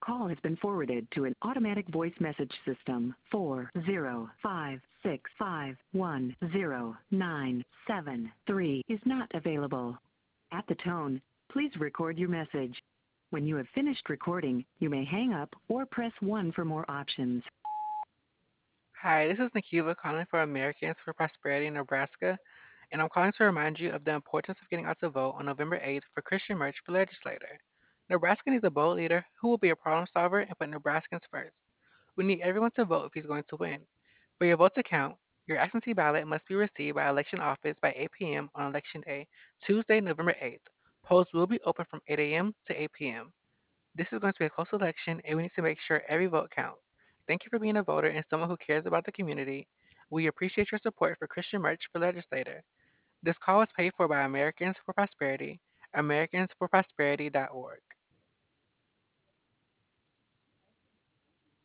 call has been forwarded to an automatic voice message system. 405651097 is not available. At the tone, please record your message. When you have finished recording, you may hang up or press 1 for more options. Hi, this is Nikiva calling for Americans for Prosperity in Nebraska, and I'm calling to remind you of the importance of getting out to vote on November 8th for Christian Merch for legislator. Nebraska needs a bold leader who will be a problem solver and put Nebraskans first. We need everyone to vote if he's going to win. For your vote to count, your absentee ballot must be received by election office by 8 p.m. on Election Day, Tuesday, November 8th. Polls will be open from 8 a.m. to 8 p.m. This is going to be a close election, and we need to make sure every vote counts. Thank you for being a voter and someone who cares about the community. We appreciate your support for Christian Merch for Legislator. This call was paid for by Americans for Prosperity, americansforprosperity.org.